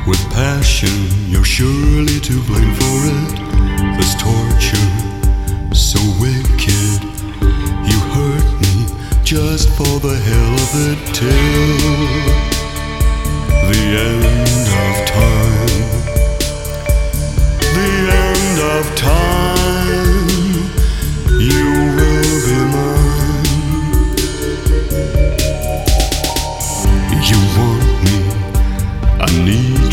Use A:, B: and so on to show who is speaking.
A: With passion, you're surely to blame for it. This torture, so wicked. You hurt me just for the hell of it till the end of